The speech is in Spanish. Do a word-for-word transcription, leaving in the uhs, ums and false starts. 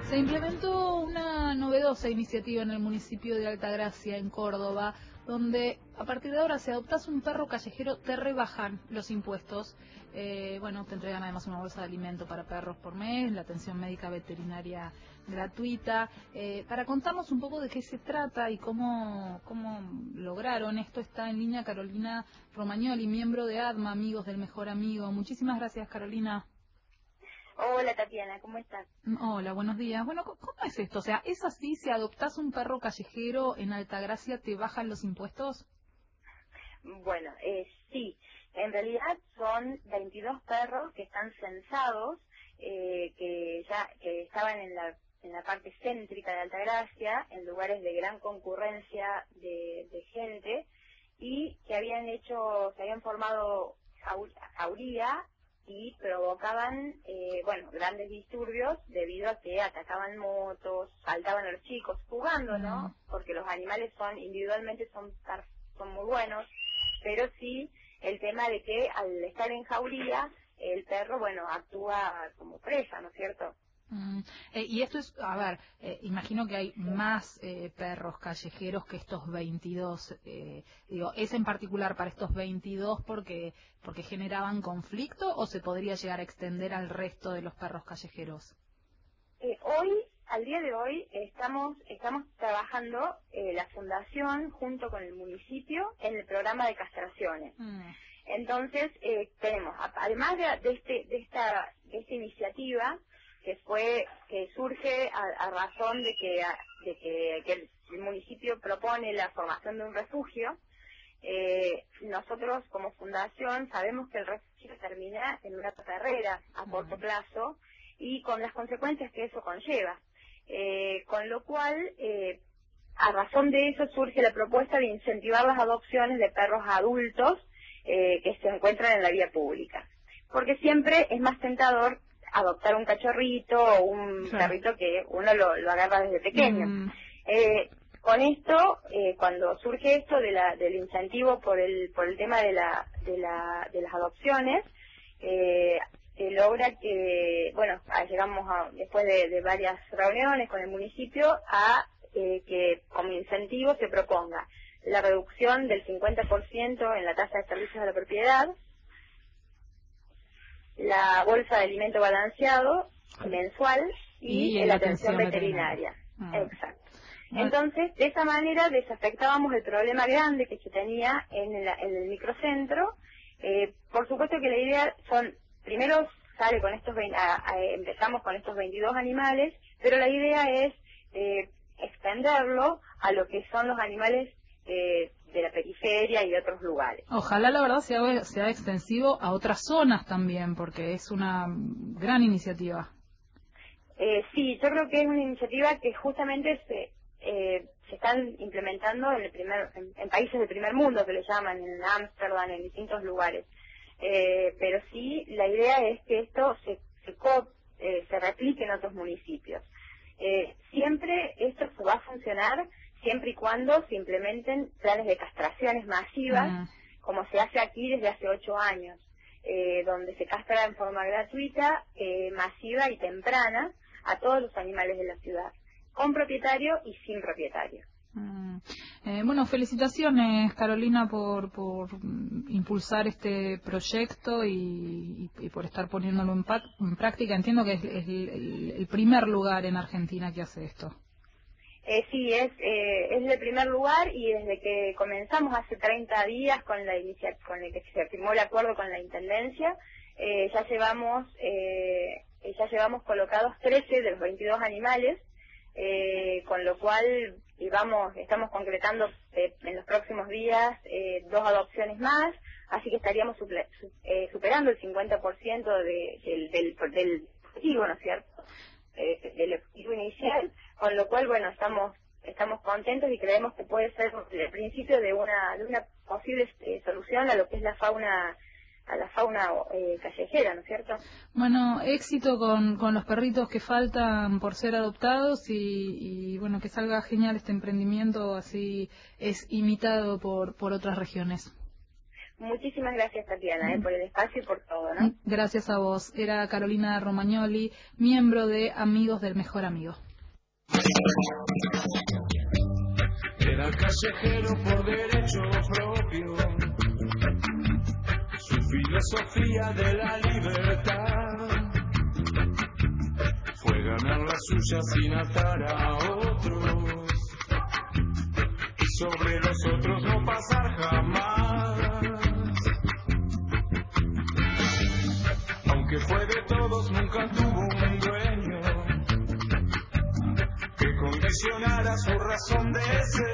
Se implementó una novedosa iniciativa en el municipio de Altagracia, en Córdoba, donde a partir de ahora, si adoptas un perro callejero, te rebajan los impuestos. Eh, bueno, te entregan además una bolsa de alimento para perros por mes, la atención médica veterinaria gratuita. Eh, para contarnos un poco de qué se trata y cómo, cómo lograron esto, está en línea Carolina Romagnoli, miembro de ADMA, Amigos del Mejor Amigo. Muchísimas gracias, Carolina. Hola, Tatiana, ¿cómo estás? Hola, buenos días. Bueno, ¿cómo es esto? O sea, ¿es así? Si adoptás un perro callejero en Altagracia, ¿te bajan los impuestos? Bueno, eh, sí. En realidad son veintidós perros que están censados, eh, que ya que estaban en la, en la parte céntrica de Altagracia, en lugares de gran concurrencia de, de gente, y que habían hecho, se habían formado jauría y provocaban, eh, bueno, grandes disturbios debido a que atacaban motos, saltaban a los chicos, jugando, ¿no? Porque los animales son, individualmente son, son muy buenos, pero sí el tema de que al estar en jauría, el perro, bueno, actúa como presa, ¿no es cierto? Mm, eh, y esto es, a ver, eh, imagino que hay más eh, perros callejeros que estos veintidós. Eh, digo, ¿es en particular para estos veintidós porque porque generaban conflicto o se podría llegar a extender al resto de los perros callejeros? Eh, hoy, al día de hoy, estamos estamos trabajando eh, la fundación junto con el municipio en el programa de castraciones. Mm. Entonces, eh, tenemos, además de, de, este, de, esta, de esta iniciativa, que fue que surge a, a razón de que de que, que el, el municipio propone la formación de un refugio, eh, nosotros como fundación sabemos que el refugio termina en una carrera a corto plazo y con las consecuencias que eso conlleva, eh, con lo cual eh, a razón de eso surge la propuesta de incentivar las adopciones de perros adultos eh, que se encuentran en la vía pública, porque siempre es más tentador adoptar un cachorrito o un claro. perrito que uno lo, lo agarra desde pequeño. Mm. Eh, con esto, eh, cuando surge esto de la, del incentivo por el por el tema de la de la de las adopciones, eh, se logra que, bueno, llegamos a, después de, de varias reuniones con el municipio a eh, que como incentivo se proponga la reducción del cincuenta por ciento en la tasa de servicios de la propiedad, la bolsa de alimento balanceado mensual y, y la atención, atención veterinaria. veterinaria. Ah. Exacto. Entonces, de esa manera desafectábamos el problema grande que se tenía en el, en el microcentro. Eh, por supuesto que la idea son, primero sale con estos, a, a, empezamos con estos veintidós animales, pero la idea es eh, extenderlo a lo que son los animales eh, de la periferia y de otros lugares. Ojalá la verdad sea, sea extensivo a otras zonas también, porque es una gran iniciativa. Eh, sí, yo creo que es una iniciativa que justamente se, eh, se están implementando en, el primer, en, en países del primer mundo, que le llaman, en Ámsterdam, en distintos lugares. Eh, pero sí, la idea es que esto se, se, co, eh, se replique en otros municipios. Eh, siempre esto va a funcionar siempre y cuando se implementen planes de castraciones masivas, uh-huh. como se hace aquí desde hace ocho años, eh, donde se castra en forma gratuita, eh, masiva y temprana a todos los animales de la ciudad, con propietario y sin propietario. Mm. Eh, bueno, felicitaciones, Carolina, por, por impulsar este proyecto y, y, y por estar poniéndolo en, en práctica. Entiendo que es, es el, el primer lugar en Argentina que hace esto. Eh, sí, es, eh, es el primer lugar y desde que comenzamos hace treinta días con la inicia con el que se firmó el acuerdo con la Intendencia, eh, ya llevamos eh, ya llevamos colocados trece de los veintidós animales, eh, con lo cual y vamos, estamos concretando eh, en los próximos días eh, dos adopciones más, así que estaríamos suple, su, eh, superando el cincuenta por ciento de, del, del, del objetivo, ¿no es cierto?, eh, del objetivo inicial, con lo cual, bueno, estamos estamos contentos y creemos que puede ser el principio de una de una posible eh, solución a lo que es la fauna a la fauna eh, callejera, ¿no es cierto? Bueno, éxito con, con los perritos que faltan por ser adoptados y, y bueno, que salga genial este emprendimiento, así es imitado por, por otras regiones. Muchísimas gracias, Tatiana, eh, por el espacio y por todo, ¿no? Gracias a vos. Era Carolina Romagnoli, miembro de Amigos del Mejor Amigo. Era callejero por derecho propio, su filosofía de la libertad fue ganar la suya sin atar a otros, y sobre los otros no pasar jamás. Aunque fue de todos, nunca tuvo un dueño que condicionara su razón de ser.